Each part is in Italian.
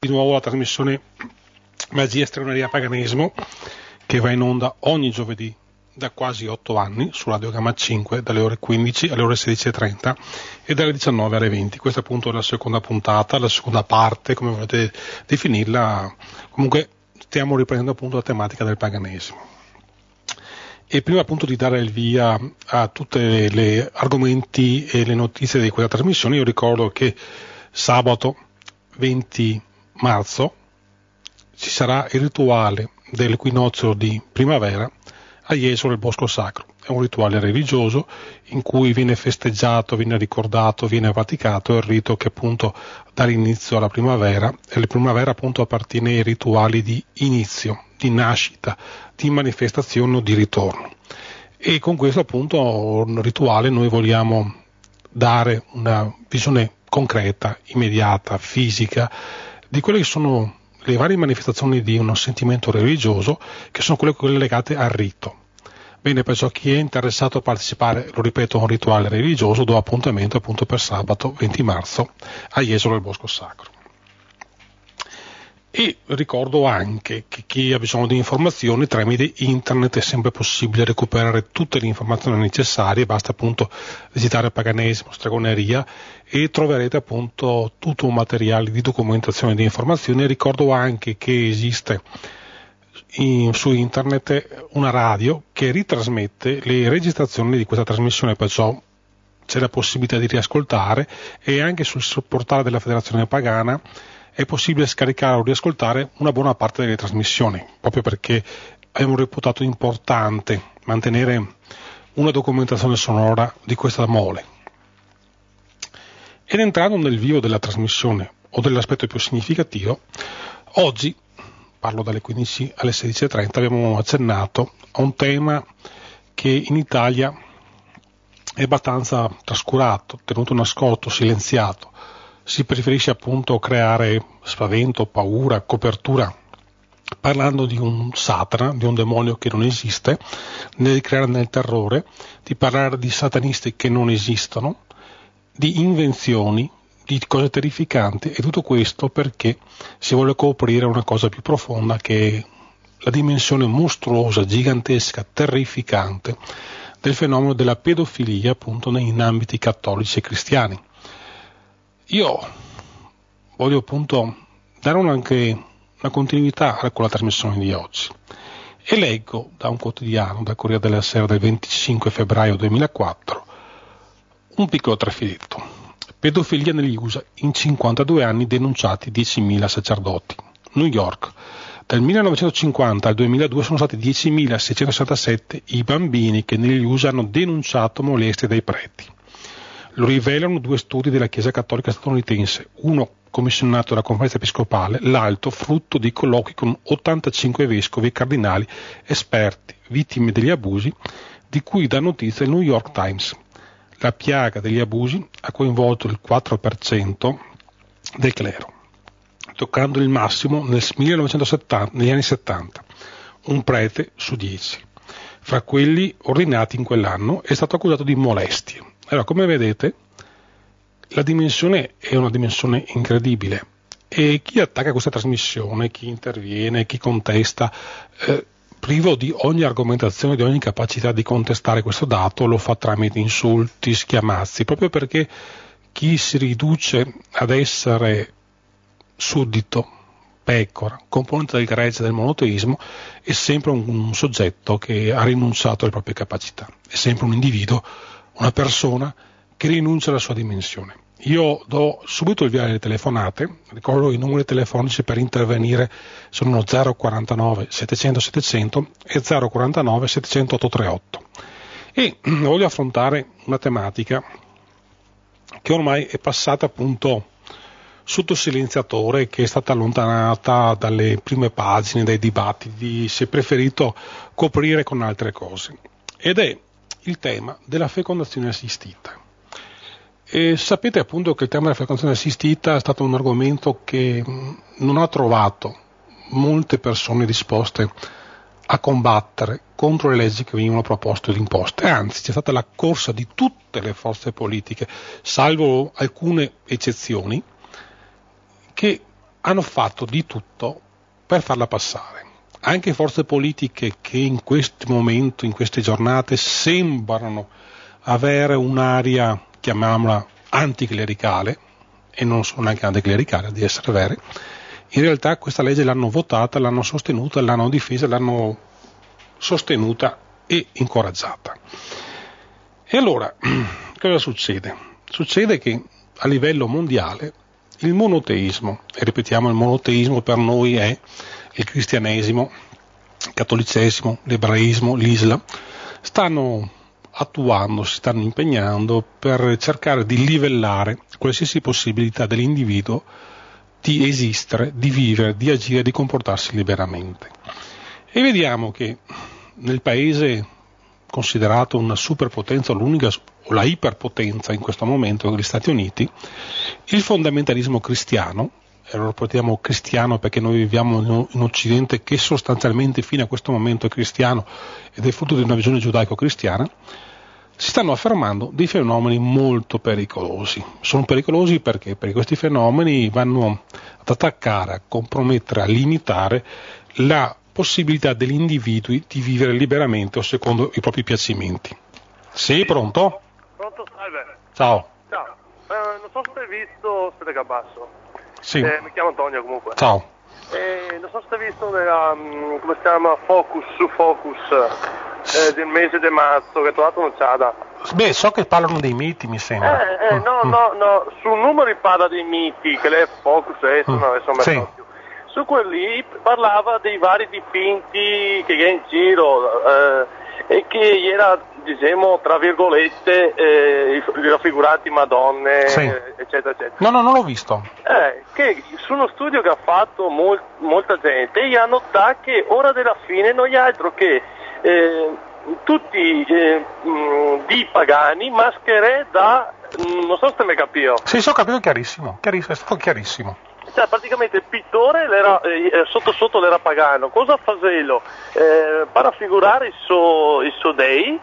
di nuovo la trasmissione Magia, Stregoneria, Paganesimo, che va in onda ogni giovedì da quasi 8 anni su Radio Gamma 5 dalle ore 15 alle ore 16.30 e dalle 19 alle 20. Questa appunto è la seconda puntata, la seconda parte, come volete definirla. Comunque stiamo riprendendo appunto la tematica del paganesimo. E prima appunto di dare il via a tutte le argomenti e le notizie di questa trasmissione, io ricordo che sabato 20 marzo ci sarà il rituale dell'equinozio di primavera a Jesolo, il Bosco Sacro. È un rituale religioso in cui viene festeggiato, viene ricordato, viene praticato il rito che appunto dà l'inizio alla primavera, e la primavera appunto appartiene ai rituali di inizio, di nascita, di manifestazione o di ritorno. E con questo appunto rituale noi vogliamo dare una visione concreta, immediata, fisica di quelle che sono le varie manifestazioni di uno sentimento religioso, che sono quelle legate al rito. Bene, perciò chi è interessato a partecipare, lo ripeto, a un rituale religioso, do appuntamento appunto per sabato 20 marzo a Jesolo, il Bosco Sacro. E ricordo anche che chi ha bisogno di informazioni, tramite internet è sempre possibile recuperare tutte le informazioni necessarie, basta appunto visitare Paganesimo, Stregoneria, e troverete appunto tutto un materiale di documentazione e di informazioni. Ricordo anche che esiste su internet una radio che ritrasmette le registrazioni di questa trasmissione, perciò c'è la possibilità di riascoltare, e anche sul portale della Federazione Pagana è possibile scaricare o riascoltare una buona parte delle trasmissioni, proprio perché abbiamo reputato importante mantenere una documentazione sonora di questa mole. Ed entrando nel vivo della trasmissione o dell'aspetto più significativo, oggi, parlo dalle 15 alle 16.30, abbiamo accennato a un tema che in Italia è abbastanza trascurato, tenuto nascosto, silenziato. Si preferisce appunto creare spavento, paura, copertura, parlando di un Satana, di un demonio che non esiste, di creare nel terrore, di parlare di satanisti che non esistono, di invenzioni, di cose terrificanti, e tutto questo perché si vuole coprire una cosa più profonda, che è la dimensione mostruosa, gigantesca, terrificante del fenomeno della pedofilia appunto in ambiti cattolici e cristiani. Io voglio appunto dare anche una continuità con la trasmissione di oggi, e leggo da un quotidiano, da Corriere della Sera del 25 febbraio 2004, un piccolo trafiletto: pedofilia negli USA, in 52 anni denunciati 10.000 sacerdoti. New York, dal 1950 al 2002 sono stati 10.667 i bambini che negli USA hanno denunciato molestie dai preti. Lo rivelano 2 studi della Chiesa Cattolica statunitense, uno commissionato dalla Conferenza Episcopale, l'altro frutto di colloqui con 85 vescovi e cardinali esperti, vittime degli abusi, di cui dà notizia il New York Times. La piaga degli abusi ha coinvolto il 4% del clero, toccando il massimo negli anni 70, un prete su 10. Fra quelli ordinati in quell'anno è stato accusato di molestie. Allora, come vedete, la dimensione è una dimensione incredibile, e chi attacca questa trasmissione, chi interviene, chi contesta, privo di ogni argomentazione, di ogni capacità di contestare questo dato, lo fa tramite insulti, schiamazzi, proprio perché chi si riduce ad essere suddito, pecora, componente del gregge del monoteismo, è sempre un soggetto che ha rinunciato alle proprie capacità, è sempre un individuo, una persona che rinuncia alla sua dimensione. Io do subito il via alle telefonate, ricordo i numeri telefonici per intervenire sono 049 700 700 e 049 700 838. E voglio affrontare una tematica che ormai è passata appunto sotto silenziatore, che è stata allontanata dalle prime pagine, dai dibattiti, si è preferito coprire con altre cose, ed è il tema della fecondazione assistita. E sapete appunto che il tema della fecondazione assistita è stato un argomento che non ha trovato molte persone disposte a combattere contro le leggi che venivano proposte ed imposte, anzi c'è stata la corsa di tutte le forze politiche, salvo alcune eccezioni, che hanno fatto di tutto per farla passare. Anche forze politiche che in questo momento, in queste giornate, sembrano avere un'aria, chiamiamola anticlericale, e non sono neanche anticlericali, di essere vere, in realtà questa legge l'hanno votata, l'hanno sostenuta, l'hanno difesa, l'hanno sostenuta e incoraggiata. E allora, cosa succede? Succede che a livello mondiale il monoteismo, e ripetiamo, il monoteismo per noi è il cristianesimo, il cattolicesimo, l'ebraismo, l'Islam, stanno attuando, si stanno impegnando per cercare di livellare qualsiasi possibilità dell'individuo di esistere, di vivere, di agire, di comportarsi liberamente. E vediamo che nel paese considerato una superpotenza, l'unica o la iperpotenza in questo momento, negli Stati Uniti, il fondamentalismo cristiano, e lo ripetiamo cristiano perché noi viviamo in Occidente che sostanzialmente fino a questo momento è cristiano ed è frutto di una visione giudaico-cristiana, si stanno affermando dei fenomeni molto pericolosi. Sono pericolosi perché questi fenomeni vanno ad attaccare, a compromettere, a limitare la possibilità degli individui di vivere liberamente o secondo i propri piacimenti. Sì, pronto? Pronto, salve. Ciao. Ciao. Non so se hai visto, aspetta che abbasso. Sì. Mi chiamo Antonio comunque. Ciao. Non so se hai visto come si chiama, Focus su Focus del mese di marzo, che ho trovato un'occhiata. Beh, so che parlano dei miti, mi sembra. No, su numeri parla dei miti, che lei è Focus, non adesso Sì. più. Su quelli parlava dei vari dipinti che è in giro e che era, diciamo, tra virgolette, raffigurati Madonne, Sì. eccetera, eccetera. No, non l'ho visto. Che su uno studio che ha fatto molta gente, gli hanno notato che ora della fine non è altro che tutti di pagani maschere da, non so se mi capito. Sì, ho capito, chiarissimo, è stato chiarissimo. Cioè, praticamente il pittore sotto l'era pagano, cosa faceva? Per raffigurare il suo dei,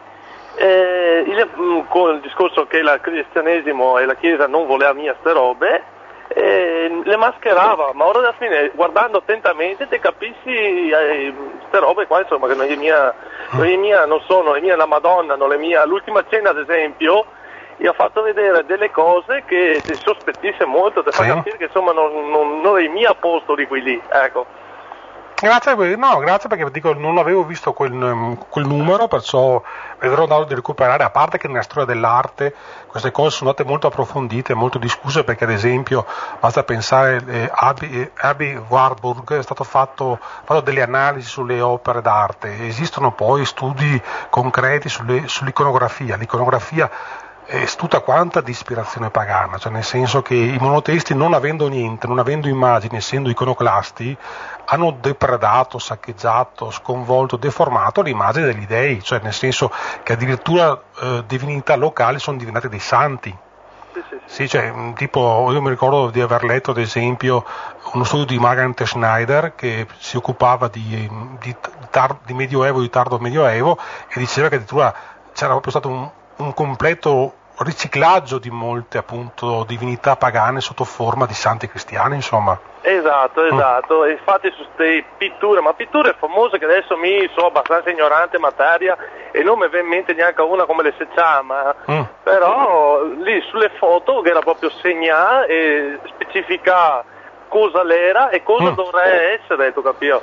con il discorso che il cristianesimo e la chiesa non voleva mia ste robe, le mascherava, ma ora alla fine, guardando attentamente, te capisci ste robe qua, insomma, che non è mia, non sono le mie la Madonna, non le mia, l'ultima cena ad esempio, gli ha fatto vedere delle cose che ti sospettisse molto, ti fa capire che insomma non è mia apostoli qui lì, ecco. Grazie perché dico non avevo visto quel numero, perciò vedrò di recuperare, a parte che nella storia dell'arte queste cose sono state molto approfondite, molto discusse, perché ad esempio basta pensare Aby Warburg è stato fatto delle analisi sulle opere d'arte, esistono poi studi concreti sull'iconografia, l'iconografia è tutta quanta di ispirazione pagana, cioè nel senso che i monoteisti, non avendo niente, non avendo immagini, essendo iconoclasti, hanno depredato, saccheggiato, sconvolto, deformato l'immagine degli dei, cioè nel senso che addirittura divinità locali sono diventate dei santi. Sì, cioè, tipo, io mi ricordo di aver letto ad esempio uno studio di Margaret Schneider che si occupava di Medioevo, di tardo Medioevo, e diceva che addirittura c'era proprio stato un completo riciclaggio di molte appunto divinità pagane sotto forma di santi cristiani, insomma. Esatto, e infatti su queste pitture, ma pitture famose che adesso mi sono abbastanza ignorante in materia e non mi viene in mente neanche una come le si chiama, però lì sulle foto che era proprio segnare e specificare cosa l'era e cosa dovrebbe essere, tu capito?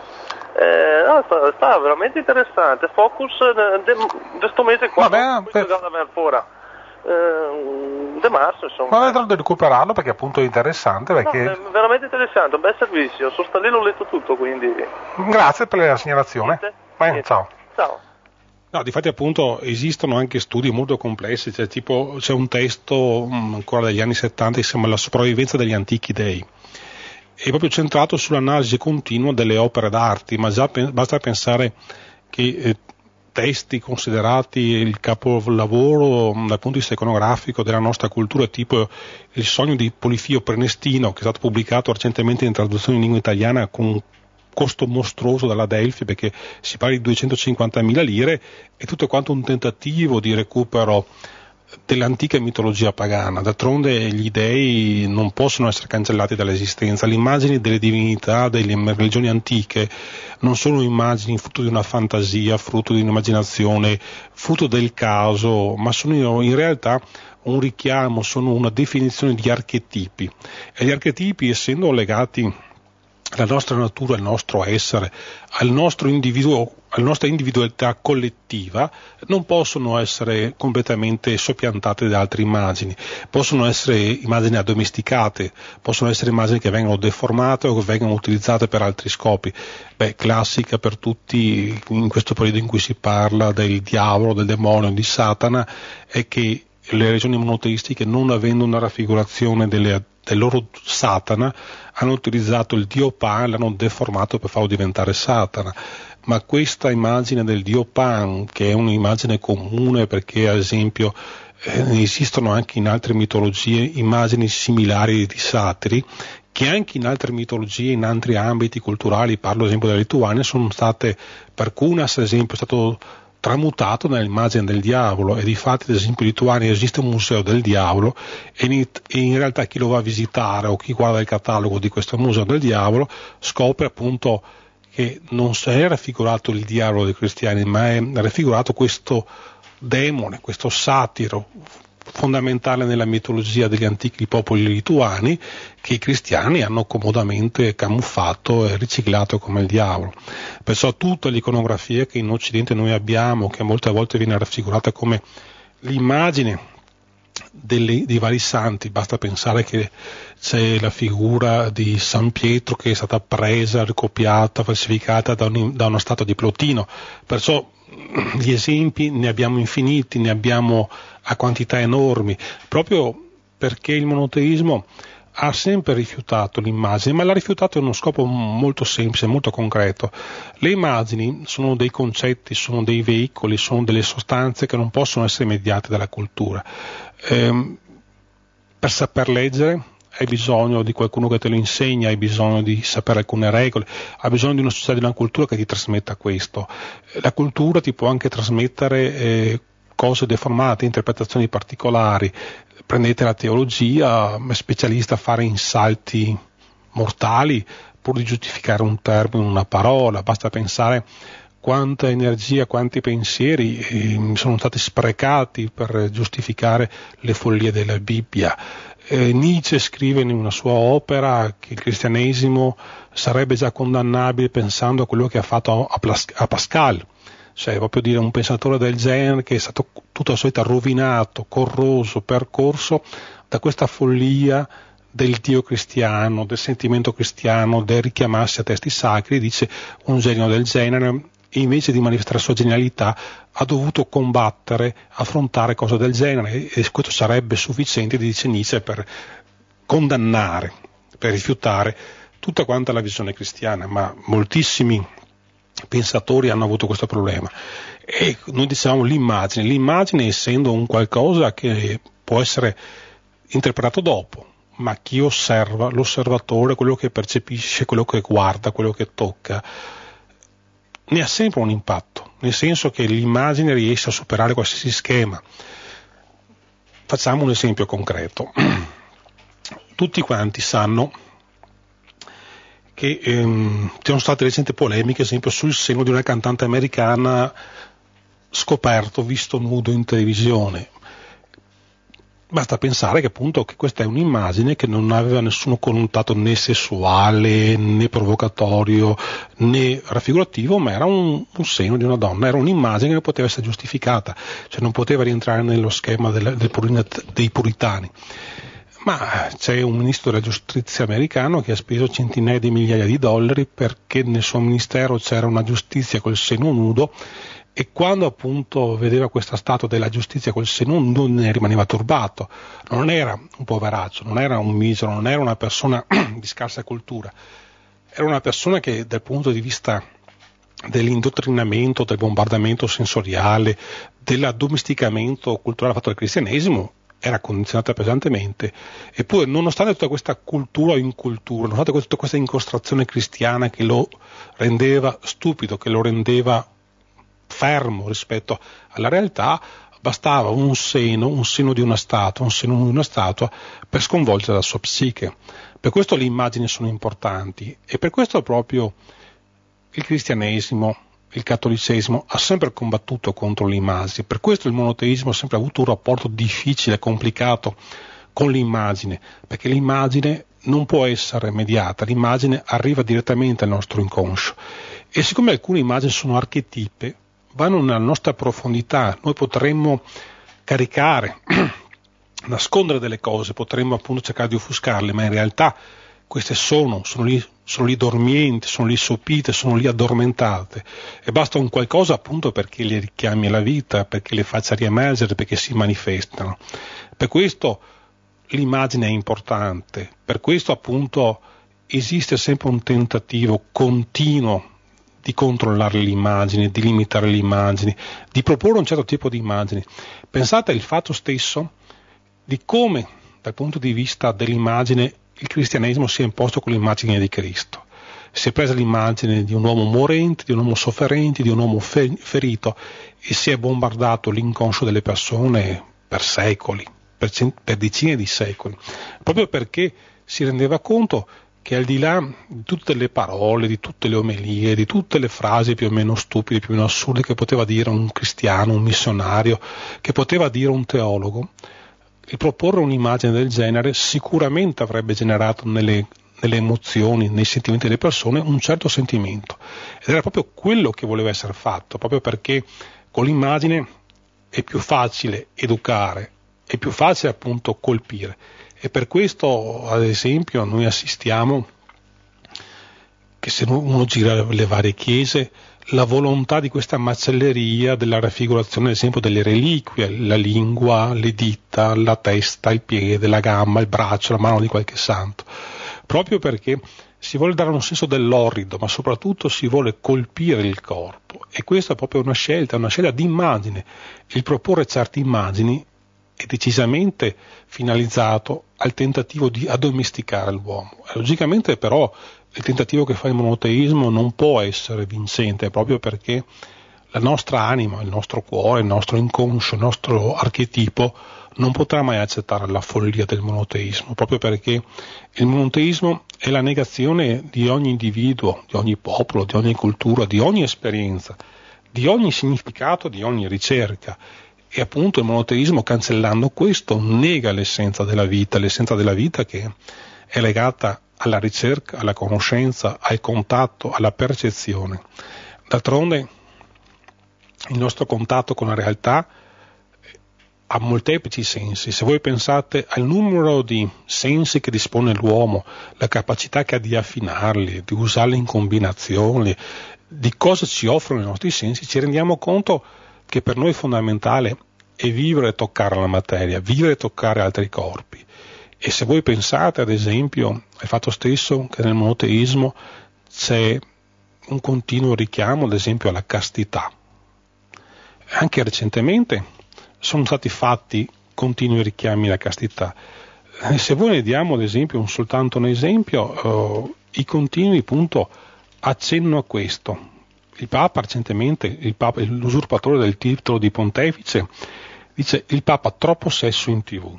Sta veramente interessante. Focus di questo mese qua, questo da avere fuori. De marzo, insomma. Ma vedrò di recuperarlo perché appunto è interessante, perché è veramente interessante, un bel servizio. Sono stato lì, l'ho letto tutto, quindi. Grazie per la segnalazione. Ciao. Ciao. No, difatti appunto esistono anche studi molto complessi, cioè tipo c'è un testo ancora degli anni 70 che si chiama La sopravvivenza degli antichi dei. È proprio centrato sull'analisi continua delle opere d'arte, ma già basta pensare che testi considerati il capolavoro dal punto di vista iconografico della nostra cultura, tipo Il sogno di Polifio Prenestino, che è stato pubblicato recentemente in traduzione in lingua italiana con un costo mostruoso dalla Delphi, perché si parla di 250.000 lire, è tutto quanto un tentativo di recupero dell'antica mitologia pagana. D'altronde gli dei non possono essere cancellati dall'esistenza. Le immagini delle divinità delle religioni antiche non sono immagini frutto di una fantasia, frutto di un'immaginazione, frutto del caso, ma sono in realtà un richiamo, sono una definizione di archetipi. E gli archetipi, essendo legati alla nostra natura, al nostro essere, al nostro individuo, alla nostra individualità collettiva, non possono essere completamente soppiantate da altre immagini. Possono essere immagini addomesticate, possono essere immagini che vengono deformate o che vengono utilizzate per altri scopi. Classica per tutti in questo periodo in cui si parla del diavolo, del demonio, di Satana, è che le religioni monoteistiche, non avendo una raffigurazione del loro Satana, hanno utilizzato il dio Pan, l'hanno deformato per farlo diventare Satana. Ma questa immagine del dio Pan, che è un'immagine comune perché ad esempio esistono anche in altre mitologie immagini similari di satiri, che anche in altre mitologie, in altri ambiti culturali, parlo ad esempio della Lituania, sono state, per Kunas ad esempio, è stato tramutato nell'immagine del diavolo, e difatti ad esempio in Lituania esiste un museo del diavolo e in realtà chi lo va a visitare o chi guarda il catalogo di questo museo del diavolo scopre appunto che non si è raffigurato il diavolo dei cristiani, ma è raffigurato questo demone, questo satiro fondamentale nella mitologia degli antichi popoli lituani, che i cristiani hanno comodamente camuffato e riciclato come il diavolo. Perciò tutta l'iconografia che in Occidente noi abbiamo, che molte volte viene raffigurata come l'immagine dei vari santi, basta pensare che c'è la figura di San Pietro che è stata presa, ricopiata, falsificata da una statua di Plotino, perciò gli esempi ne abbiamo infiniti, ne abbiamo a quantità enormi, proprio perché il monoteismo ha sempre rifiutato l'immagine, ma l'ha rifiutato in uno scopo molto semplice, molto concreto. Le immagini sono dei concetti, sono dei veicoli, sono delle sostanze che non possono essere mediate dalla cultura. Per saper leggere hai bisogno di qualcuno che te lo insegna, hai bisogno di sapere alcune regole, hai bisogno di una società, di una cultura che ti trasmetta questo. La cultura ti può anche trasmettere cose deformate, interpretazioni particolari. Prendete la teologia, è specialista a fare insalti mortali pur di giustificare un termine, una parola. Basta pensare quanta energia, quanti pensieri sono stati sprecati per giustificare le follie della Bibbia. Nietzsche scrive in una sua opera che il cristianesimo sarebbe già condannabile pensando a quello che ha fatto a Pascal, cioè proprio dire un pensatore del genere che è stato tutta la sua vita rovinato, corroso, percorso da questa follia del Dio cristiano, del sentimento cristiano, del richiamarsi a testi sacri. Dice un genio del genere, e invece di manifestare la sua genialità ha dovuto combattere, affrontare cose del genere, e questo sarebbe sufficiente, dice Nietzsche, per condannare, per rifiutare tutta quanta la visione cristiana. Ma moltissimi pensatori hanno avuto questo problema. E noi diciamo l'immagine essendo un qualcosa che può essere interpretato dopo, ma chi osserva, l'osservatore, quello che percepisce, quello che guarda, quello che tocca, ne ha sempre un impatto, nel senso che l'immagine riesce a superare qualsiasi schema. Facciamo un esempio concreto. Tutti quanti sanno che ci sono state recenti polemiche, ad esempio, sul seno di una cantante americana scoperto, visto nudo in televisione. Basta pensare che appunto che questa è un'immagine che non aveva nessuno connotato né sessuale, né provocatorio, né raffigurativo, ma era un seno di una donna, era un'immagine che poteva essere giustificata, cioè non poteva rientrare nello schema dei puritani. Ma c'è un ministro della giustizia americano che ha speso centinaia di migliaia di dollari perché nel suo ministero c'era una giustizia col seno nudo, e quando appunto vedeva questa statua della giustizia col seno nudo ne rimaneva turbato. Non era un poveraccio, non era un misero, non era una persona di scarsa cultura, era una persona che dal punto di vista dell'indottrinamento, del bombardamento sensoriale, dell'addomesticamento culturale fatto dal cristianesimo era condizionata pesantemente. Eppure, nonostante tutta questa cultura o incultura, nonostante tutta questa incostrazione cristiana che lo rendeva stupido, che lo rendeva fermo rispetto alla realtà, bastava un seno di una statua, per sconvolgere la sua psiche. Per questo le immagini sono importanti e per questo proprio il cristianesimo, il cattolicesimo ha sempre combattuto contro le immagini. Per questo il monoteismo ha sempre avuto un rapporto difficile, complicato con l'immagine, perché l'immagine non può essere mediata, l'immagine arriva direttamente al nostro inconscio. E siccome alcune immagini sono archetipe, vanno nella nostra profondità, noi potremmo caricare, nascondere delle cose, potremmo appunto cercare di offuscarle, ma in realtà queste sono lì dormienti, sono lì sopite, sono lì addormentate e basta un qualcosa appunto perché le richiami alla vita, perché le faccia riemergere, perché si manifestano. Per questo l'immagine è importante, per questo appunto esiste sempre un tentativo continuo di controllare le immagini, di limitare le immagini, di proporre un certo tipo di immagini. Pensate al fatto stesso di come, dal punto di vista dell'immagine, il cristianesimo si è imposto con l'immagine di Cristo. Si è presa l'immagine di un uomo morente, di un uomo sofferente, di un uomo ferito e si è bombardato l'inconscio delle persone per secoli, per decine di secoli, proprio perché si rendeva conto che al di là di tutte le parole, di tutte le omelie, di tutte le frasi più o meno stupide, più o meno assurde che poteva dire un cristiano, un missionario, che poteva dire un teologo, il proporre un'immagine del genere sicuramente avrebbe generato nelle emozioni, nei sentimenti delle persone un certo sentimento. Ed era proprio quello che voleva essere fatto, proprio perché con l'immagine è più facile educare, è più facile appunto colpire. E per questo, ad esempio, noi assistiamo che se uno gira le varie chiese, la volontà di questa macelleria della raffigurazione, ad esempio, delle reliquie, la lingua, le dita, la testa, il piede, la gamba, il braccio, la mano di qualche santo, proprio perché si vuole dare un senso dell'orrido, ma soprattutto si vuole colpire il corpo. E questa è proprio una scelta di immagine. Il proporre certe immagini è decisamente finalizzato al tentativo di addomesticare l'uomo. Logicamente però il tentativo che fa il monoteismo non può essere vincente, proprio perché la nostra anima, il nostro cuore, il nostro inconscio, il nostro archetipo non potrà mai accettare la follia del monoteismo, proprio perché il monoteismo è la negazione di ogni individuo, di ogni popolo, di ogni cultura, di ogni esperienza, di ogni significato, di ogni ricerca. E appunto il monoteismo, cancellando questo, nega l'essenza della vita che è legata alla ricerca, alla conoscenza, al contatto, alla percezione. D'altronde il nostro contatto con la realtà ha molteplici sensi. Se voi pensate al numero di sensi che dispone l'uomo, la capacità che ha di affinarli, di usarli in combinazione, di cosa ci offrono i nostri sensi, ci rendiamo conto che per noi è fondamentale è vivere e toccare la materia, vivere e toccare altri corpi. E se voi pensate ad esempio al fatto stesso che nel monoteismo c'è un continuo richiamo ad esempio alla castità, anche recentemente sono stati fatti continui richiami alla castità. Se voi ne diamo ad esempio soltanto un esempio, i continui appunto accenno a questo. Il Papa recentemente, l'usurpatore del titolo di pontefice, dice il Papa troppo sesso in TV.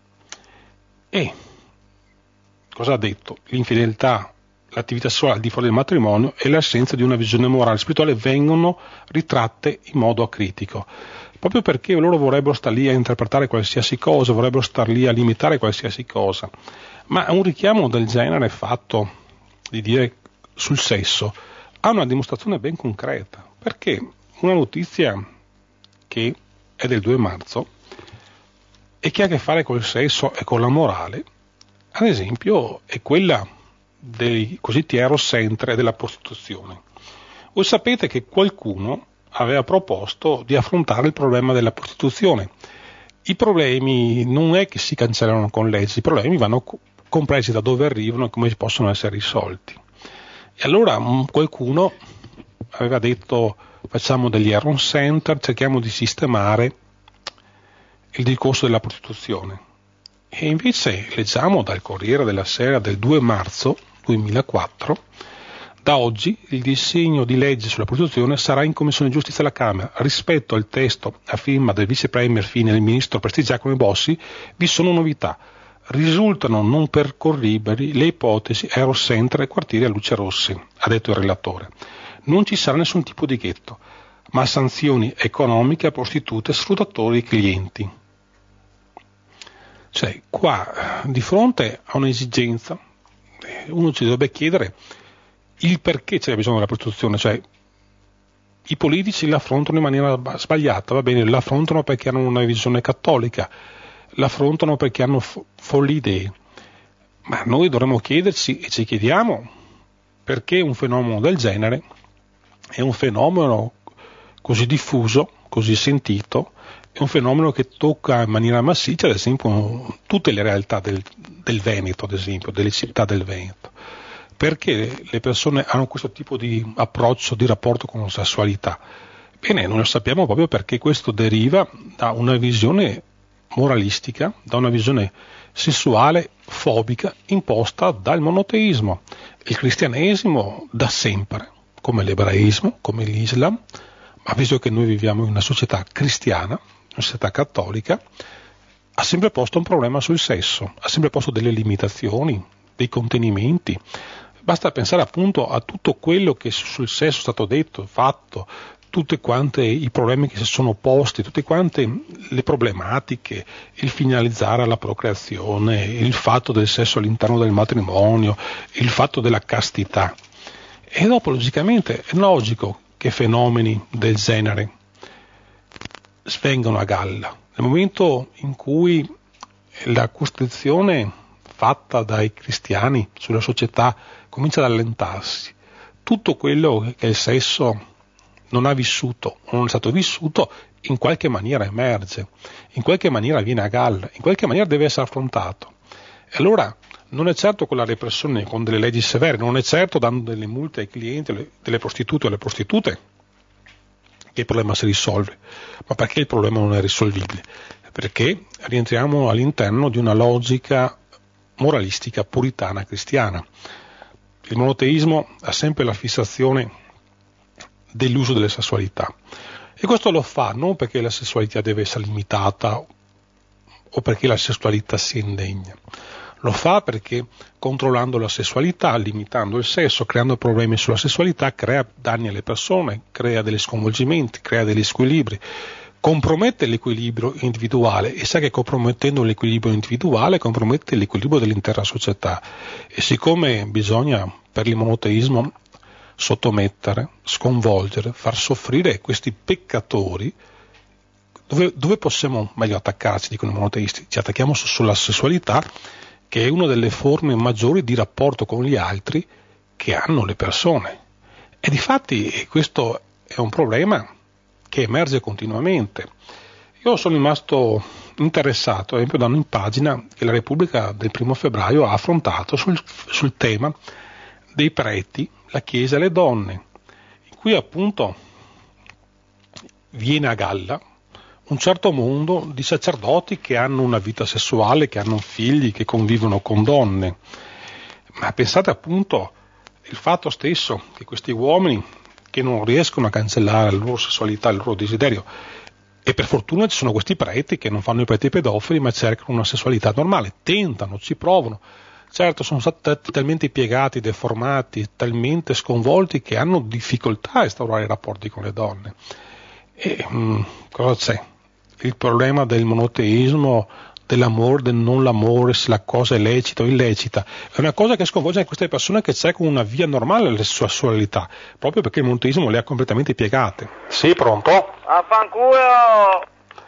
E cosa ha detto? L'infedeltà, l'attività sessuale al di fuori del matrimonio e l'assenza di una visione morale e spirituale vengono ritratte in modo acritico, proprio perché loro vorrebbero star lì a interpretare qualsiasi cosa, vorrebbero star lì a limitare qualsiasi cosa. Ma un richiamo del genere fatto di dire sul sesso ha una dimostrazione ben concreta, perché una notizia che è del 2 marzo e che ha a che fare col sesso e con la morale, ad esempio, è quella dei cosiddetti eros center e della prostituzione. Voi sapete che qualcuno aveva proposto di affrontare il problema della prostituzione. I problemi non è che si cancellano con leggi, i problemi vanno compresi da dove arrivano e come possono essere risolti. E allora qualcuno aveva detto facciamo degli Eros Center, cerchiamo di sistemare il discorso della prostituzione. E invece leggiamo dal Corriere della Sera del 2 marzo 2004 Da oggi il disegno di legge sulla prostituzione sarà in Commissione Giustizia alla Camera. Rispetto al testo a firma del vice premier Fini e del ministro Prestigiacomo e Bossi vi sono novità. Risultano non percorribili le ipotesi Eurocenter e quartieri a luce rossi, ha detto il relatore. Non ci sarà nessun tipo di ghetto, ma sanzioni economiche a prostitute, sfruttatori e clienti. Cioè, qua, di fronte a un'esigenza, uno ci dovrebbe chiedere il perché c'è bisogno della prostituzione. Cioè, i politici l'affrontano in maniera sbagliata, va bene, l'affrontano perché hanno una visione cattolica, l'affrontano perché hanno folli idee, ma noi dovremmo chiederci, e ci chiediamo, perché un fenomeno del genere è un fenomeno così diffuso, così sentito, è un fenomeno che tocca in maniera massiccia, ad esempio, tutte le realtà del Veneto, ad esempio, delle città del Veneto. Perché le persone hanno questo tipo di approccio, di rapporto con la sessualità? Bene, noi lo sappiamo proprio perché questo deriva da una visione moralistica, da una visione sessuale fobica imposta dal monoteismo. Il cristianesimo da sempre, come l'ebraismo, come l'Islam, ma visto che noi viviamo in una società cristiana, una società cattolica, ha sempre posto un problema sul sesso, ha sempre posto delle limitazioni, dei contenimenti. Basta pensare appunto a tutto quello che sul sesso è stato detto, fatto, tutti quanti i problemi che si sono posti, tutte quante le problematiche, il finalizzare alla procreazione, il fatto del sesso all'interno del matrimonio, il fatto della castità. E dopo, logicamente, è logico che fenomeni del genere svengano a galla. Nel momento in cui la costruzione fatta dai cristiani sulla società comincia ad allentarsi, tutto quello che il sesso non ha vissuto o non è stato vissuto in qualche maniera emerge, in qualche maniera viene a galla, in qualche maniera deve essere affrontato. E allora non è certo con la repressione, con delle leggi severe, non è certo dando delle multe ai clienti, delle prostitute o alle prostitute, che il problema si risolve, ma perché il problema non è risolvibile? Perché rientriamo all'interno di una logica moralistica puritana cristiana. Il monoteismo ha sempre la fissazione dell'uso delle sessualità, e questo lo fa non perché la sessualità deve essere limitata o perché la sessualità sia indegna, lo fa perché controllando la sessualità, limitando il sesso, creando problemi sulla sessualità, crea danni alle persone, crea degli sconvolgimenti, crea degli squilibri, compromette l'equilibrio individuale, e sa che compromettendo l'equilibrio individuale compromette l'equilibrio dell'intera società. E siccome bisogna per il monoteismo sottomettere, sconvolgere, far soffrire questi peccatori, dove possiamo meglio attaccarci, dicono i monoteisti? Ci attacchiamo sulla sessualità, che è una delle forme maggiori di rapporto con gli altri che hanno le persone. E difatti questo è un problema che emerge continuamente. Io sono rimasto interessato, ad esempio, da un'impagina che la Repubblica del 1 febbraio ha affrontato sul tema dei preti, la Chiesa e le donne, in cui appunto viene a galla un certo mondo di sacerdoti che hanno una vita sessuale, che hanno figli, che convivono con donne. Ma pensate appunto il fatto stesso che questi uomini che non riescono a cancellare la loro sessualità, il loro desiderio, e per fortuna ci sono questi preti che non fanno i preti pedofili ma cercano una sessualità normale, tentano, ci provano. Certo, sono stati talmente piegati, deformati, talmente sconvolti che hanno difficoltà a instaurare i rapporti con le donne. E cosa c'è? Il problema del monoteismo, dell'amore, del non l'amore, se la cosa è lecita o illecita, è una cosa che sconvolge queste persone che cercano una via normale alla sessualità, proprio perché il monoteismo le ha completamente piegate. Sì, pronto? Affanculo!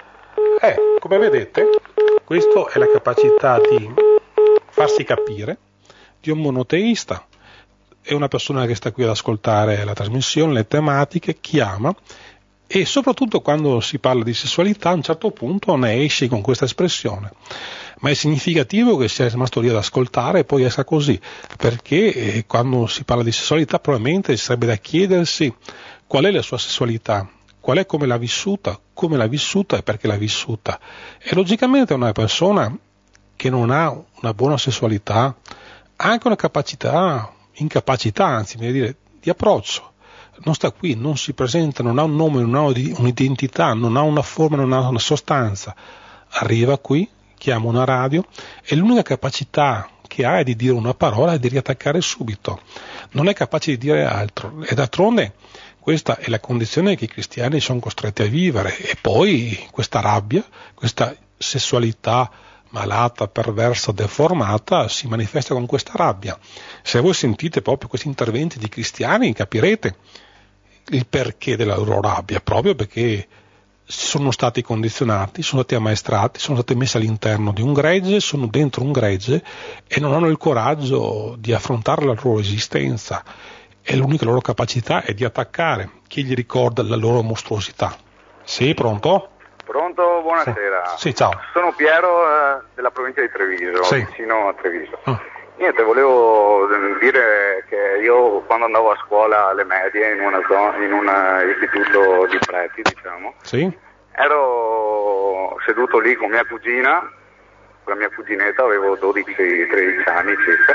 Come vedete, questa è la capacità di farsi capire di un monoteista. È una persona che sta qui ad ascoltare la trasmissione, le tematiche, chiama, e soprattutto quando si parla di sessualità a un certo punto ne esce con questa espressione. Ma è significativo che sia rimasto lì ad ascoltare e poi esca così, perché quando si parla di sessualità probabilmente sarebbe da chiedersi qual è la sua sessualità, qual è, come l'ha vissuta e perché l'ha vissuta. E logicamente una persona che non ha una buona sessualità ha anche una incapacità, anzi, di approccio. Non sta qui, non si presenta, non ha un nome, non ha un'identità, non ha una forma, non ha una sostanza. Arriva qui, chiama una radio e l'unica capacità che ha è di dire una parola e di riattaccare subito. Non è capace di dire altro. E d'altronde questa è la condizione che i cristiani sono costretti a vivere. E poi questa rabbia, questa sessualità malata, perversa, deformata si manifesta con questa rabbia. Se voi sentite proprio questi interventi di cristiani capirete il perché della loro rabbia, proprio perché sono stati condizionati, sono stati ammaestrati, sono stati messi all'interno di un gregge, sono dentro un gregge e non hanno il coraggio di affrontare la loro esistenza e l'unica loro capacità è di attaccare chi gli ricorda la loro mostruosità. Sì, pronto? Pronto, buonasera. Sì, ciao. Sono Piero della provincia di Treviso, sì, vicino a Treviso. Niente, volevo dire che io quando andavo a scuola alle medie in un istituto di preti, diciamo, sì, ero seduto lì con mia cugina, con la mia cuginetta, avevo 12-13 anni circa,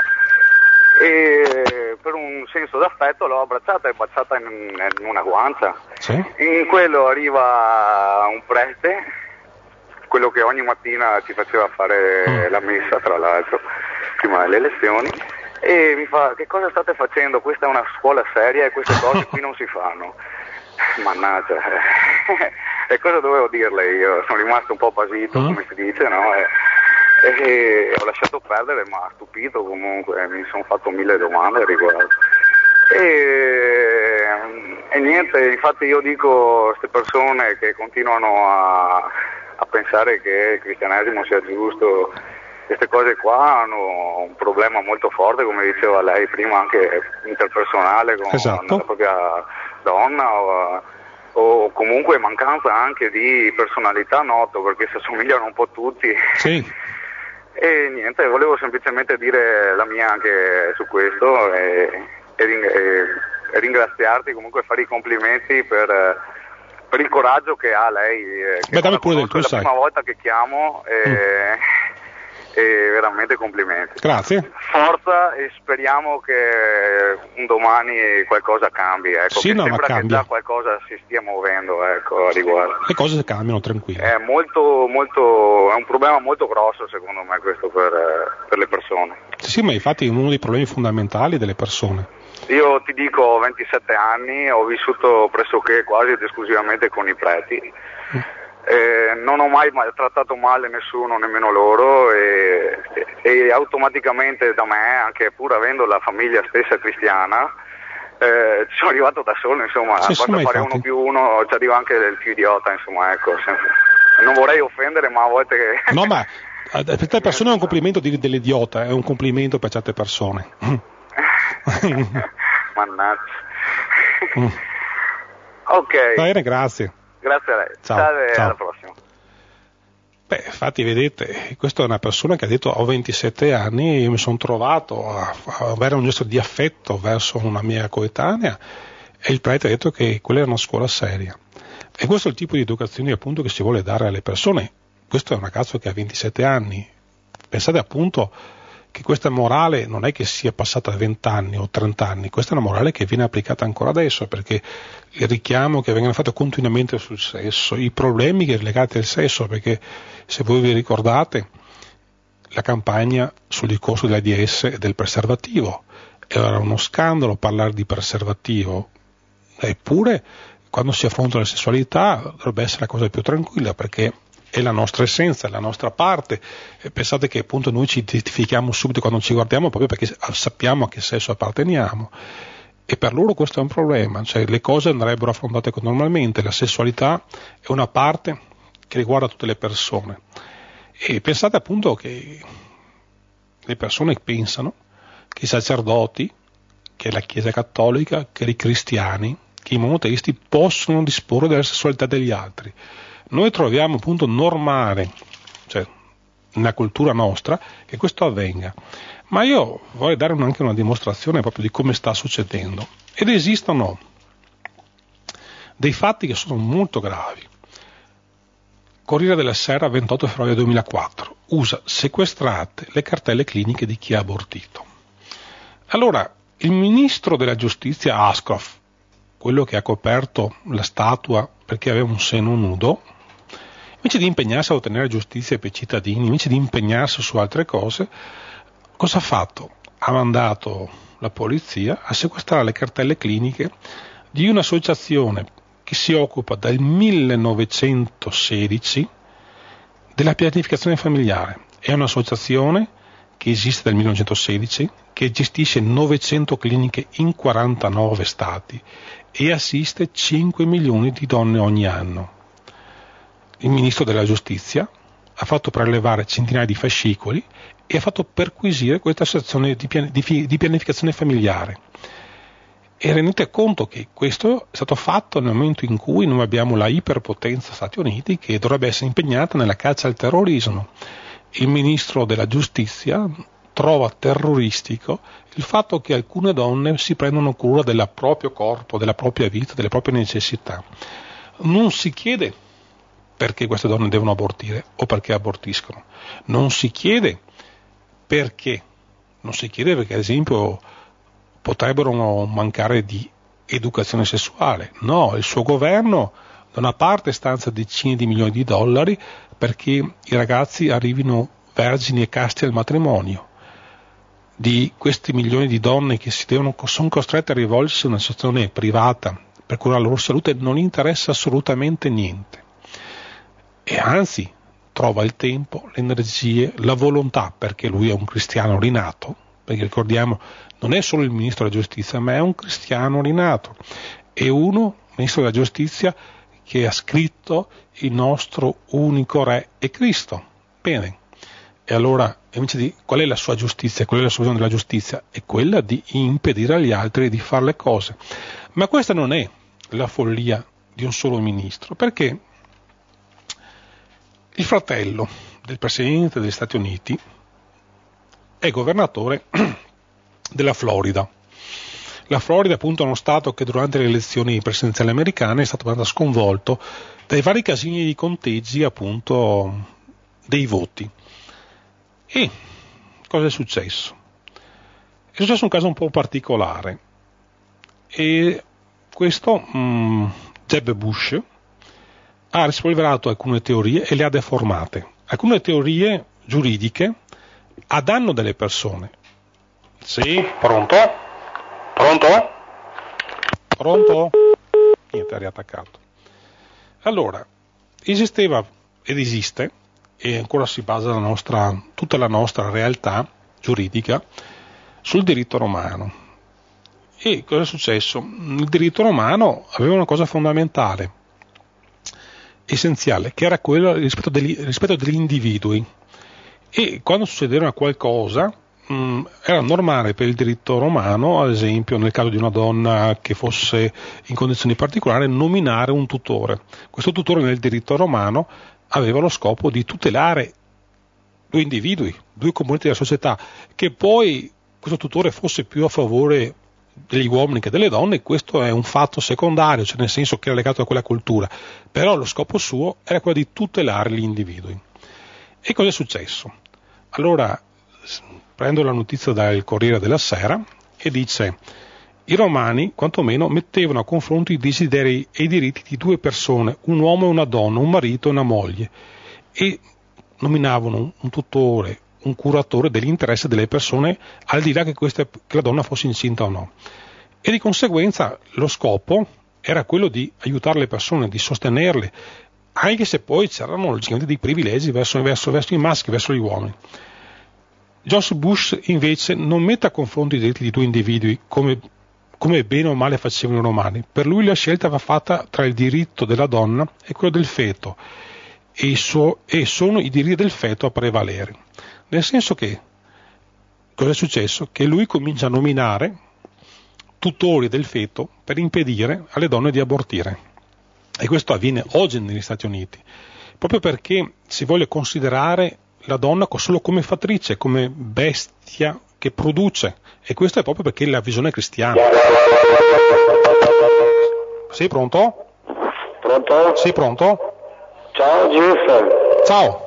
e per un senso d'affetto l'ho abbracciata e baciata in una guancia. Sì. In quello arriva un prete, quello che ogni mattina ci faceva fare la messa, tra l'altro, prima delle lezioni, e mi fa: che cosa state facendo? Questa è una scuola seria e queste cose qui non si fanno. Mannaggia. E cosa dovevo dirle io? Sono rimasto un po' basito, come si dice, no? E ho lasciato perdere, ma stupito comunque, mi sono fatto 1000 domande al riguardo. E niente, infatti io dico a queste persone che continuano a pensare che il cristianesimo sia giusto, queste cose qua hanno un problema molto forte, come diceva lei prima, anche interpersonale con esatto, la propria donna, o comunque mancanza anche di personalità, noto, perché si assomigliano un po' tutti. Sì. E niente, volevo semplicemente dire la mia anche su questo e ringraziarti, comunque fare i complimenti per il coraggio che ha lei. Che dammi pure del tuo, è la prima volta che chiamo e veramente complimenti. Grazie. Forza, e speriamo che un domani qualcosa cambi, ecco, sì, che no, sembra ma che già qualcosa si stia muovendo, ecco, a riguardo. Le cose cambiano, tranquillo. È è un problema molto grosso secondo me questo per le persone. Sì, ma infatti è uno dei problemi fondamentali delle persone. Io ti dico, ho 27 anni, ho vissuto pressoché quasi ed esclusivamente con i preti. Non ho mai trattato male nessuno, nemmeno loro, e automaticamente da me, anche pur avendo la famiglia stessa cristiana, ci sono arrivato da solo, insomma, sì, basta fare infatti. 1+1, ci arriva anche il più idiota, insomma, ecco, non vorrei offendere, ma a volte che... No, ma per certe persone è un complimento dire dell'idiota, è un complimento per certe persone. Mannaggia. Ok. Bene, grazie. Grazie a lei. Ciao. Alla prossima. Beh, infatti, vedete, questa è una persona che ha detto: ho 27 anni e io mi sono trovato a avere un gesto di affetto verso una mia coetanea, e il prete ha detto che quella è una scuola seria. E questo è il tipo di educazione, appunto, che si vuole dare alle persone. Questo è un ragazzo che ha 27 anni. Pensate appunto che questa morale non è che sia passata a 20 anni o 30 anni, questa è una morale che viene applicata ancora adesso, perché il richiamo che vengono fatto continuamente sul sesso, i problemi che legati al sesso, perché se voi vi ricordate la campagna sul discorso dell'AIDS e del preservativo, era uno scandalo parlare di preservativo, eppure quando si affronta la sessualità dovrebbe essere la cosa più tranquilla, perché è la nostra essenza, è la nostra parte, e pensate che appunto noi ci identifichiamo subito quando ci guardiamo, proprio perché sappiamo a che sesso apparteniamo, e per loro questo è un problema, cioè le cose andrebbero affrontate normalmente, la sessualità è una parte che riguarda tutte le persone, e pensate appunto che le persone pensano che i sacerdoti, che la Chiesa Cattolica, che i cristiani, che i monoteisti possono disporre della sessualità degli altri. Noi troviamo appunto normale, cioè nella cultura nostra, che questo avvenga, ma io voglio dare anche una dimostrazione proprio di come sta succedendo, ed esistono dei fatti che sono molto gravi. Corriere della Sera, 28 febbraio 2004, USA sequestrate le cartelle cliniche di chi ha abortito. Allora, Il ministro della giustizia Ashcroft, quello che ha coperto la statua perché aveva un seno nudo, invece di impegnarsi a ottenere giustizia per i cittadini, invece di impegnarsi su altre cose, cosa ha fatto? Ha mandato la polizia a sequestrare le cartelle cliniche di un'associazione che si occupa dal 1916 della pianificazione familiare. È un'associazione che esiste dal 1916, che gestisce 900 cliniche in 49 stati e assiste 5 milioni di donne ogni anno. Il ministro della giustizia ha fatto prelevare centinaia di fascicoli e ha fatto perquisire questa associazione di pianificazione familiare. E rendete conto che questo è stato fatto nel momento in cui noi abbiamo la iperpotenza Stati Uniti che dovrebbe essere impegnata nella caccia al terrorismo. Il ministro della giustizia trova terroristico il fatto che alcune donne si prendono cura del proprio corpo, della propria vita, delle proprie necessità. Non si chiede perché queste donne devono abortire o perché abortiscono. Non si chiede perché. Non si chiede perché, ad esempio, potrebbero mancare di educazione sessuale. No, il suo governo da una parte stanzia decine di milioni di dollari perché i ragazzi arrivino vergini e casti al matrimonio. Di questi milioni di donne che sono costrette a rivolgersi a un'associazione privata per curare la loro salute non interessa assolutamente niente. E anzi trova il tempo, le energie, la volontà, perché lui è un cristiano rinato, perché ricordiamo non è solo il ministro della giustizia ma è un cristiano rinato, è uno, ministro della giustizia, che ha scritto il nostro unico re è Cristo. Bene, e allora invece qual è la sua giustizia? Qual è la sua visione della giustizia? È quella di impedire agli altri di fare le cose. Ma questa non è la follia di un solo ministro, perché il fratello del Presidente degli Stati Uniti è governatore della Florida. La Florida appunto è uno stato che durante le elezioni presidenziali americane è stato sconvolto dai vari casini di conteggi appunto dei voti. E cosa è successo? È successo un caso un po' particolare e questo Jeb Bush ha rispolverato alcune teorie e le ha deformate, alcune teorie giuridiche a danno delle persone. Sì, pronto? Pronto? Pronto? Niente, ha riattaccato. Allora, esisteva ed esiste, e ancora si basa tutta la nostra realtà giuridica sul diritto romano. E cosa è successo? Il diritto romano aveva una cosa fondamentale, essenziale, che era quello del rispetto degli individui. E quando succedeva qualcosa era normale per il diritto romano, ad esempio nel caso di una donna che fosse in condizioni particolari, nominare un tutore. Questo tutore nel diritto romano aveva lo scopo di tutelare due individui, due componenti della società, che poi questo tutore fosse più a favore degli uomini che delle donne, questo è un fatto secondario, cioè nel senso che era legato a quella cultura, però lo scopo suo era quello di tutelare gli individui. E cosa è successo? Allora prendo la notizia dal Corriere della Sera e dice: i romani quantomeno mettevano a confronto i desideri e i diritti di due persone, un uomo e una donna, un marito e una moglie, e nominavano un tutore, un curatore degli interessi delle persone, al di là che la donna fosse incinta o no. E di conseguenza lo scopo era quello di aiutare le persone, di sostenerle, anche se poi c'erano logicamente dei privilegi verso i maschi, verso gli uomini. George Bush invece non mette a confronto i diritti di due individui come bene o male facevano i romani. Per lui la scelta va fatta tra il diritto della donna e quello del feto, e sono i diritti del feto a prevalere. Nel senso che, cosa è successo? Che lui comincia a nominare tutori del feto per impedire alle donne di abortire. E questo avviene oggi negli Stati Uniti, proprio perché si vuole considerare la donna solo come fattrice, come bestia che produce, e questo è proprio perché la visione cristiana. Sei pronto? Pronto? Sei pronto? Ciao Jeff. Ciao.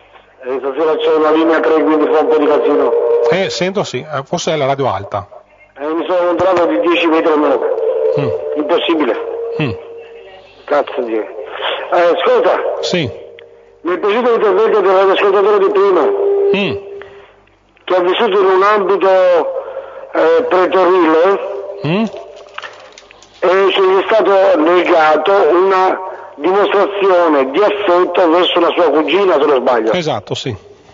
Stasera c'è una linea 3, quindi fa un po' di casino. Sento sì, forse è la radio alta. Mi sono incontrato di 10 metri almeno. Impossibile. Cazzo Dio. Ascolta. Sì. Mi è piaciuto l'intervento dell'ascoltatore di prima, che ha vissuto in un ambito pretorile e che gli è stato negato una dimostrazione di affetto verso una sua cugina, se non sbaglio. Esatto, sì.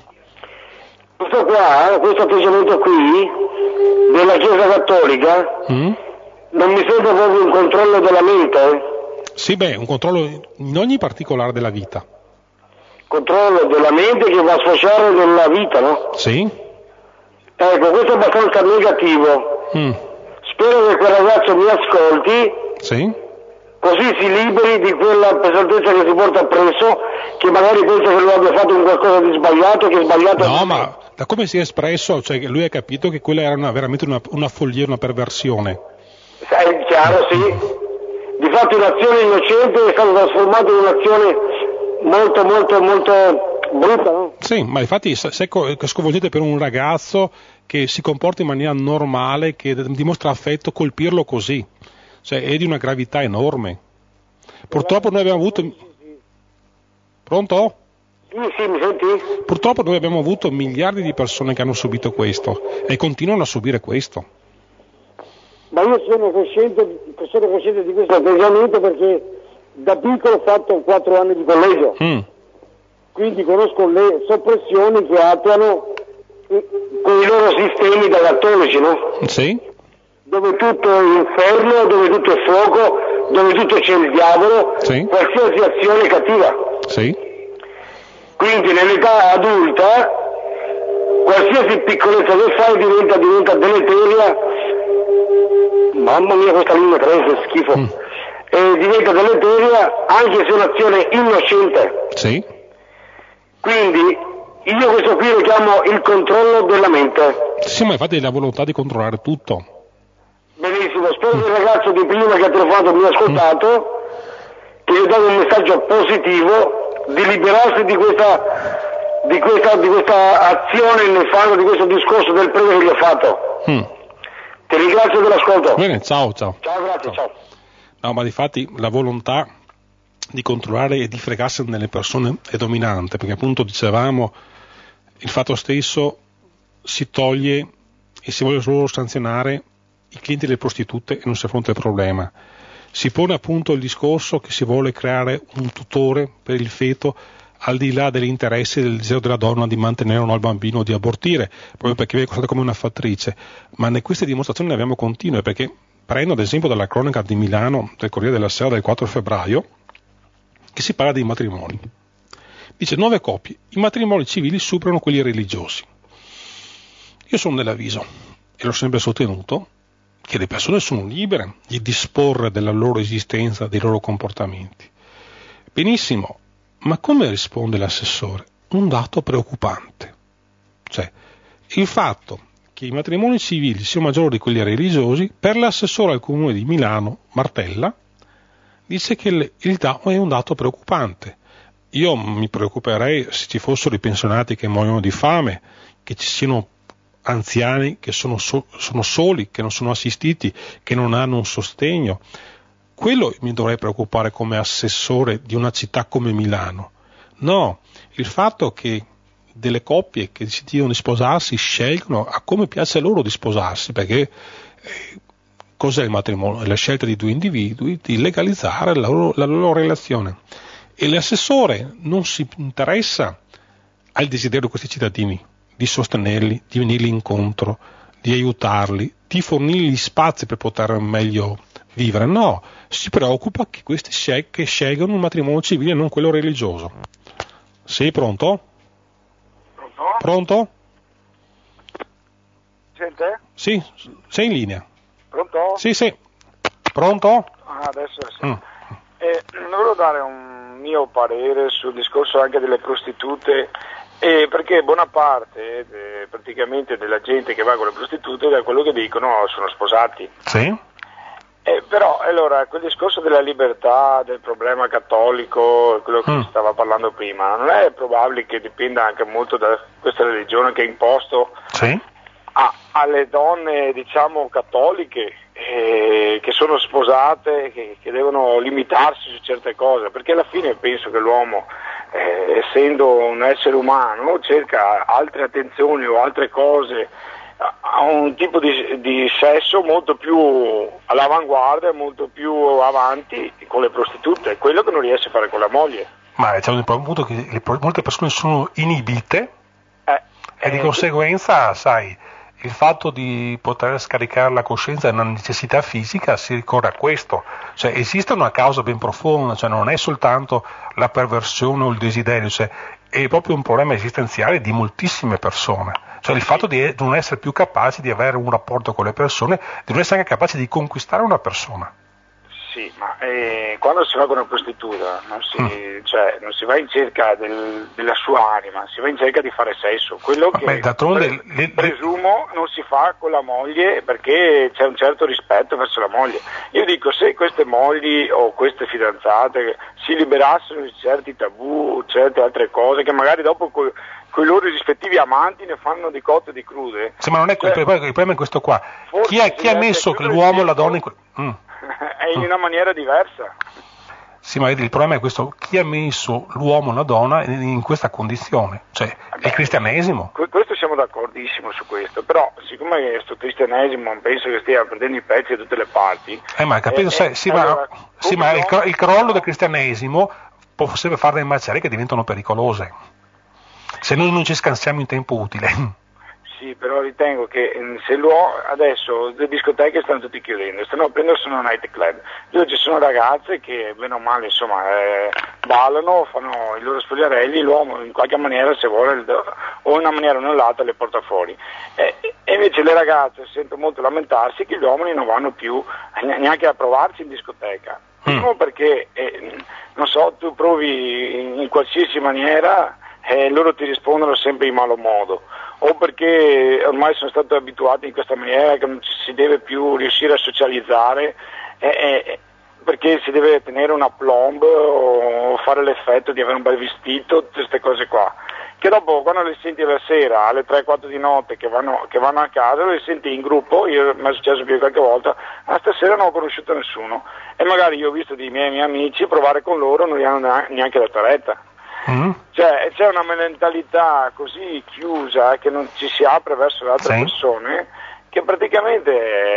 Questo atteggiamento qui della Chiesa Cattolica non mi sembra proprio un controllo della mente. Sì, un controllo in ogni particolare della vita. Controllo della mente che va a sfociare nella vita, no? Sì. Ecco, questo è abbastanza negativo. Spero che quel ragazzo mi ascolti. Sì. Così si liberi di quella pesantezza che si porta appresso, che magari pensa che lui abbia fatto un qualcosa di sbagliato, che è sbagliato. No, ma da come si è espresso, cioè che lui ha capito che quella era veramente una follia, una perversione. È chiaro, sì. Difatti un'azione innocente è stata trasformata in un'azione molto, molto, molto brutta, no? Sì, ma infatti se sconvolgete per un ragazzo che si comporta in maniera normale, che dimostra affetto, colpirlo così. Cioè, è di una gravità enorme. Purtroppo noi abbiamo avuto... Pronto? Sì, mi senti? Purtroppo noi abbiamo avuto miliardi di persone che hanno subito questo e continuano a subire questo. Ma io sono cosciente di questo atteggiamento perché da piccolo ho fatto 4 anni di collegio. Quindi conosco le soppressioni che attuano con i loro sistemi da cattolici, no? Sì. Dove tutto è inferno, dove tutto è fuoco, dove tutto c'è il diavolo, sì. Qualsiasi azione è cattiva. Sì. Quindi nell'età adulta qualsiasi piccolezza che fai diventa deleteria. Mamma mia, questa linea 3 è schifo. E diventa deleteria anche se è un'azione innocente. Sì. Quindi io questo qui lo chiamo il controllo della mente. Sì, ma infatti è la volontà di controllare tutto. Benissimo, spero che il ragazzo di prima che ha telefonato mi ha ascoltato, che gli ho dato un messaggio positivo di liberarsi di questa azione nefanda, di questo discorso del prete che gli ho fatto. Ti ringrazio dell'ascolto. Bene, ciao. Ciao, grazie, ciao. No, ma difatti la volontà di controllare e di fregarsene nelle persone è dominante, perché appunto dicevamo il fatto stesso si toglie e si vuole solo sanzionare i clienti delle prostitute e non si affronta il problema. Si pone appunto il discorso che si vuole creare un tutore per il feto al di là degli interessi e del desiderio della donna di mantenere o no il bambino o di abortire, proprio perché viene considerata come una fattrice. Ma queste dimostrazioni ne abbiamo continue, perché prendo ad esempio dalla cronaca di Milano del Corriere della Sera del 4 febbraio che si parla dei matrimoni. Dice 9 coppie, i matrimoni civili superano quelli religiosi. Io sono dell'avviso, e l'ho sempre sostenuto, che le persone sono libere di disporre della loro esistenza, dei loro comportamenti. Benissimo, ma come risponde l'assessore? Un dato preoccupante. Cioè, il fatto che i matrimoni civili siano maggiori di quelli religiosi, per l'assessore al comune di Milano, Martella, dice che è un dato preoccupante. Io mi preoccuperei se ci fossero i pensionati che muoiono di fame, che ci siano anziani che sono soli, che non sono assistiti, che non hanno un sostegno. Quello mi dovrei preoccupare come assessore di una città come Milano. No, il fatto che delle coppie che decidono di sposarsi scelgono a come piace loro di sposarsi, perché cos'è il matrimonio? È la scelta di due individui di legalizzare la loro relazione. E l'assessore non si interessa al desiderio di questi cittadini, di sostenerli, di venirli incontro, di aiutarli, di fornirgli gli spazi per poter meglio vivere. No, si preoccupa che questi scelgano un matrimonio civile e non quello religioso. Sei pronto? Pronto? Sente? Sì, sei in linea. Pronto? Sì. Pronto? Adesso sì. Volevo dare un mio parere sul discorso anche delle prostitute, perché buona parte praticamente della gente che va con le prostitute, da quello che dicono, sono sposati. Sì. Però allora quel discorso della libertà, del problema cattolico, quello che si stava parlando prima, non è probabile che dipenda anche molto da questa religione che ha imposto? Sì. alle donne, diciamo, cattoliche che sono sposate, che devono limitarsi su certe cose, perché alla fine penso che l'uomo, essendo un essere umano, cerca altre attenzioni o altre cose, ha un tipo di sesso molto più all'avanguardia, molto più avanti con le prostitute, quello che non riesce a fare con la moglie. Ma c'è un punto che molte persone sono inibite e di conseguenza, sai, il fatto di poter scaricare la coscienza è una necessità fisica, si ricorre a questo, cioè esiste una causa ben profonda, cioè non è soltanto la perversione o il desiderio, cioè è proprio un problema esistenziale di moltissime persone, cioè il fatto di non essere più capaci di avere un rapporto con le persone, di non essere anche capaci di conquistare una persona. Sì, ma quando si va con una prostituta non si va in cerca della sua anima, si va in cerca di fare sesso, quello che presumo non si fa con la moglie, perché c'è un certo rispetto verso la moglie. Io dico, se queste mogli o queste fidanzate si liberassero di certi tabù, certe altre cose, che magari dopo con i loro rispettivi amanti ne fanno di cotte e di crude. Sì, ma non è il problema è questo qua. Chi ha messo l'uomo e la donna è in una maniera diversa. Sì, ma il problema è questo: chi ha messo l'uomo e la donna in questa condizione? Cioè, è il cristianesimo. Questo siamo d'accordissimo su questo, però siccome questo cristianesimo penso che stia prendendo i pezzi da tutte le parti. Ma capito, ma il crollo del cristianesimo può sempre fare delle macerie che diventano pericolose, se noi non ci scansiamo in tempo utile. Sì, però ritengo che se adesso le discoteche stanno tutti chiudendo, stanno aprendo solo night club, dove ci sono ragazze che bene o male insomma ballano, fanno i loro spogliarelli, l'uomo in qualche maniera, se vuole, o in una maniera o nell'altra le porta fuori, e invece le ragazze sento molto lamentarsi che gli uomini non vanno più neanche a provarsi in discoteca, primo perché non so, tu provi in qualsiasi maniera e loro ti rispondono sempre in malo modo, o perché ormai sono stati abituati in questa maniera che non si deve più riuscire a socializzare, perché si deve tenere una plomb o fare l'effetto di avere un bel vestito, tutte queste cose qua, che dopo quando le senti la sera alle 3-4 di notte che vanno a casa, le senti in gruppo. Mi è successo più qualche volta, stasera non ho conosciuto nessuno, e magari io ho visto dei miei amici provare con loro, non gli hanno neanche dato retta. Cioè c'è una mentalità così chiusa che non ci si apre verso le altre persone, che praticamente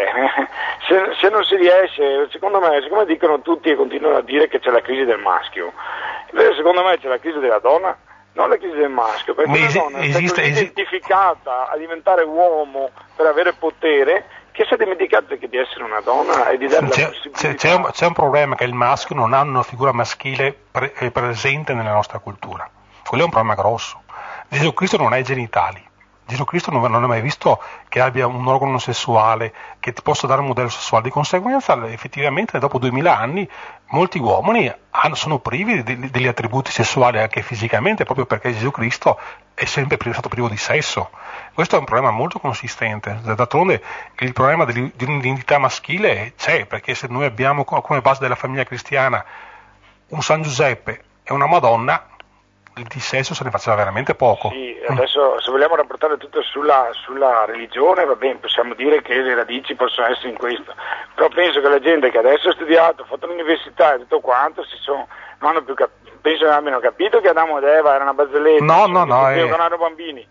se non si riesce, secondo me, siccome dicono tutti e continuano a dire che c'è la crisi del maschio, invece secondo me c'è la crisi della donna, non la crisi del maschio, perché la donna è così identificata a diventare uomo per avere potere, che si è dimenticato di essere una donna e di dare la possibilità. C'è un problema, che il maschio non ha una figura maschile presente nella nostra cultura. Quello è un problema grosso. Gesù Cristo non ha i genitali. Gesù Cristo non ha mai visto che abbia un organo sessuale che ti possa dare un modello sessuale. Di conseguenza, effettivamente, dopo 2000 anni, molti uomini sono privi degli attributi sessuali anche fisicamente, proprio perché Gesù Cristo è sempre stato privo di sesso. Questo è un problema molto consistente. D'altronde il problema di un'identità maschile c'è, perché se noi abbiamo come base della famiglia cristiana un San Giuseppe e una Madonna, di sesso se ne faceva veramente poco. Sì, adesso se vogliamo rapportare tutto sulla religione, va bene, possiamo dire che le radici possono essere in questo, però penso che la gente che adesso ha studiato, ha fatto l'università e tutto quanto, non hanno più penso che abbiano capito che Adamo ed Eva erano una barzelletta, non erano bambini.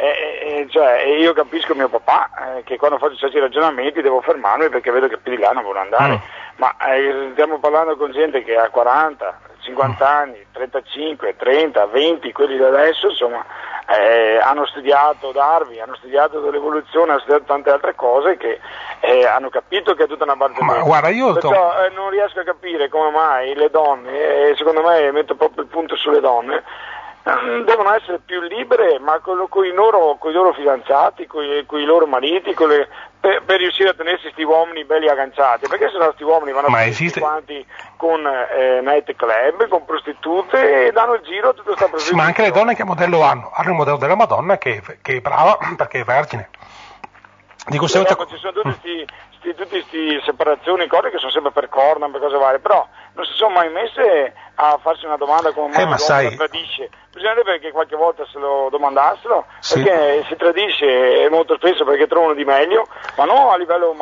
Io capisco mio papà, che quando faccio certi ragionamenti devo fermarmi perché vedo che più di là non vuole andare, ma stiamo parlando con gente che ha 40, 50 anni, 35, 30, 20, quelli da adesso, insomma, hanno studiato Darwin, hanno studiato l'evoluzione, hanno studiato tante altre cose che hanno capito che è tutta una barzelletta. Perciò non riesco a capire come mai le donne, secondo me metto proprio il punto sulle donne, devono essere più libere, ma con i loro fidanzati, con i loro mariti, per riuscire a tenersi sti uomini belli agganciati, perché se no sti uomini vanno tutti quanti con night club, con prostitute, e danno il giro a tutta questa prostituzione. Sì, ma anche le donne che modello hanno? Hanno il modello della Madonna che è brava perché è vergine. Dico, ci sono tutte queste separazioni, cose che sono sempre per corna, per cose varie, però non si sono mai messe a farsi una domanda come mai l'uomo tradisce. Bisognerebbe perché qualche volta se lo domandassero, perché si tradisce molto spesso perché trovano di meglio, ma non a livello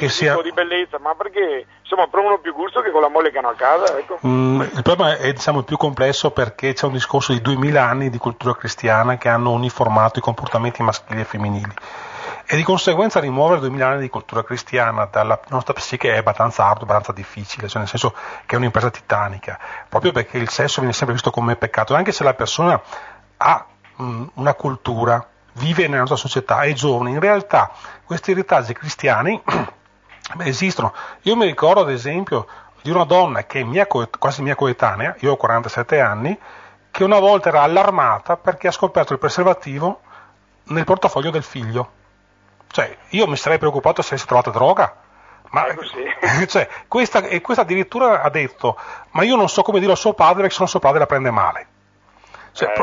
di bellezza, ma perché insomma provano più gusto che con la moglie che hanno a casa. Ecco. Il problema è più complesso perché c'è un discorso di 2000 anni di cultura cristiana che hanno uniformato i comportamenti maschili e femminili. E di conseguenza rimuovere 2000 anni di cultura cristiana dalla nostra psiche è abbastanza arduo, abbastanza difficile, cioè nel senso che è un'impresa titanica, proprio perché il sesso viene sempre visto come peccato, anche se la persona ha una cultura, vive nella nostra società, è giovane, in realtà questi retaggi cristiani esistono. Io mi ricordo ad esempio di una donna che è quasi mia coetanea, io ho 47 anni, che una volta era allarmata perché ha scoperto il preservativo nel portafoglio del figlio. Cioè, io mi sarei preoccupato se avessi trovato droga, ma cioè, questa addirittura ha detto, ma io non so come dirlo a suo padre perché se no suo padre la prende male. Cioè,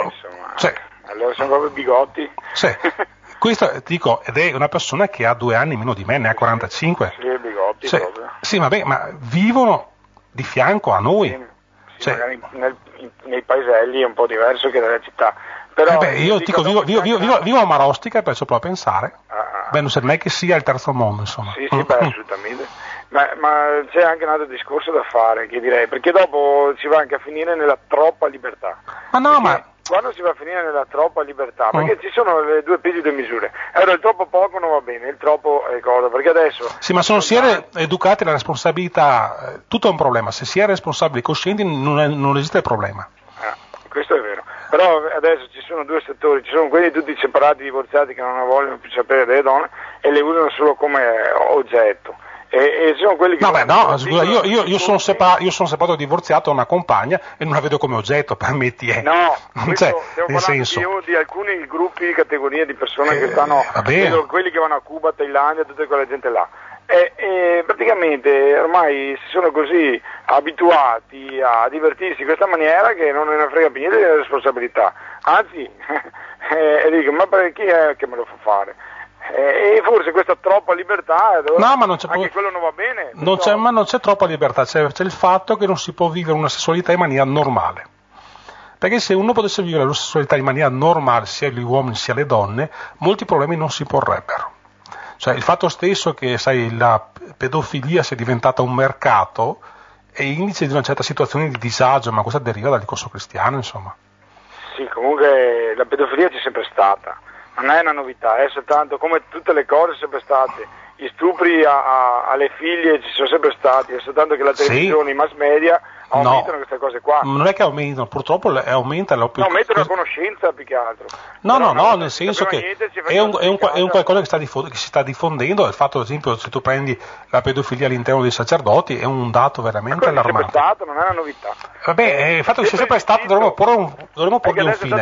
allora sono proprio bigotti. Questa, dico, ed è una persona che ha 2 anni meno di me, ne ha 45. Sì, bigotti proprio. Sì, vabbè, ma vivono di fianco a noi. Sì, magari nei paeselli è un po' diverso che nelle città. Però io dico, vivo a Marostica, perciò provo a pensare. Non è che sia il terzo mondo, insomma. Sì, assolutamente. Ma c'è anche un altro discorso da fare, che direi, perché dopo si va anche a finire nella troppa libertà. Quando si va a finire nella troppa libertà, perché ci sono le 2 pesi e 2 misure. Allora il troppo poco non va bene, il troppo è cosa, perché adesso... Sì, ma se si è educati alla responsabilità, tutto è un problema. Se si è responsabili, coscienti, non esiste problema. Questo è vero. Però adesso ci sono 2 settori, ci sono quelli tutti separati, divorziati, che non vogliono più sapere delle donne e le usano solo come oggetto. E ci sono quelli che scusa, io sono separato, divorziato, ho una compagna e non la vedo come oggetto, permetti. No, stiamo parlando io di alcuni gruppi, categorie di persone che stanno, quelli che vanno a Cuba, Thailandia, tutta quella gente là. E praticamente ormai si sono così abituati a divertirsi in questa maniera che non ne frega più niente della responsabilità, anzi dico, ma per chi è che me lo fa fare? E forse questa troppa libertà anche quello non va bene. Ma non c'è troppa libertà, c'è il fatto che non si può vivere una sessualità in maniera normale. Perché se uno potesse vivere la sessualità in maniera normale, sia gli uomini sia le donne, molti problemi non si porrebbero. Cioè il fatto stesso che, la pedofilia sia diventata un mercato è indice di una certa situazione di disagio, ma questo deriva dal discorso cristiano, insomma. Sì, comunque la pedofilia c'è sempre stata, non è una novità, è soltanto come tutte le cose sempre state. Gli stupri alle figlie ci sono sempre stati, è soltanto che la televisione, i mass media aumentano queste cose qua. Non è che aumentano, purtroppo aumenta aumentano la conoscenza più che altro. No, nel senso che è un qualcosa che si sta diffondendo. Il fatto, ad esempio, se tu prendi la pedofilia all'interno dei sacerdoti è un dato veramente allarmante. È sempre stato, non è una novità. Vabbè, il fatto che sia sempre stato dovremmo porre un fine.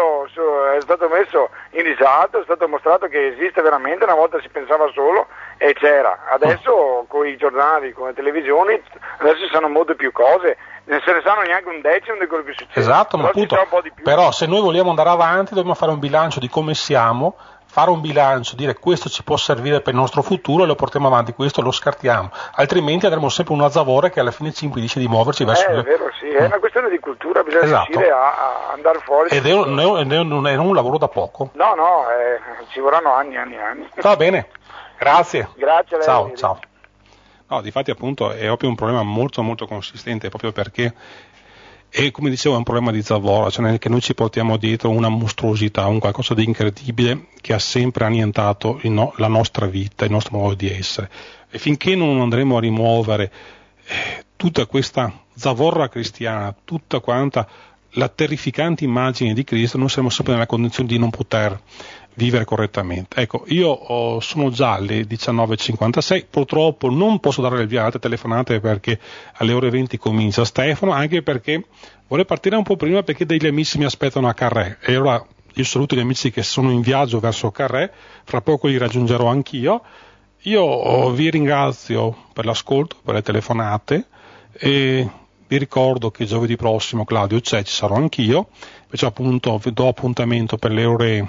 È stato messo in risalto, è stato mostrato che esiste veramente, una volta si pensava solo e c'era. Adesso con i giornali, con le televisioni, adesso si sanno molte più cose, non se ne sanno neanche un decimo di quello che succede. Esatto, ma appunto, però se noi vogliamo andare avanti dobbiamo fare un bilancio di come siamo, fare un bilancio, dire questo ci può servire per il nostro futuro e lo portiamo avanti, questo lo scartiamo, altrimenti andremo sempre una zavorra che alla fine ci impedisce di muoverci verso È vero, sì, è una questione di cultura, bisogna riuscire a andare fuori. Ed è un lavoro da poco. No, ci vorranno anni. Va bene, grazie. Grazie a lei. Ciao. No, difatti appunto è proprio un problema molto molto consistente, proprio perché è, come dicevo, è un problema di zavorra, cioè che noi ci portiamo dietro una mostruosità, un qualcosa di incredibile che ha sempre annientato la nostra vita, il nostro modo di essere. E finché non andremo a rimuovere tutta questa zavorra cristiana, tutta quanta la terrificante immagine di Cristo, noi saremo sempre nella condizione di non poter vivere correttamente. Ecco, io sono già alle 19.56, purtroppo non posso dare il via a altre telefonate perché alle ore 20 comincia Stefano, anche perché vorrei partire un po' prima perché degli amici mi aspettano a Carré, e allora io saluto gli amici che sono in viaggio verso Carré, fra poco li raggiungerò anch'io. Io vi ringrazio per l'ascolto, per le telefonate, e vi ricordo che giovedì prossimo Claudio c'è, ci sarò anch'io, perciò appunto vi do appuntamento per le ore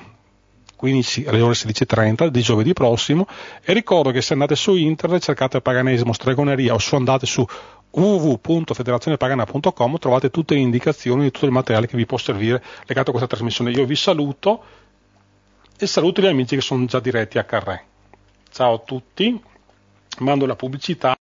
15 alle ore 16.30 di giovedì prossimo, e ricordo che se andate su internet cercate Paganesimo Stregoneria o se andate su www.federazionepagana.com trovate tutte le indicazioni di tutto il materiale che vi può servire legato a questa trasmissione. Io vi saluto e saluto gli amici che sono già diretti a Carré. Ciao a tutti, mando la pubblicità.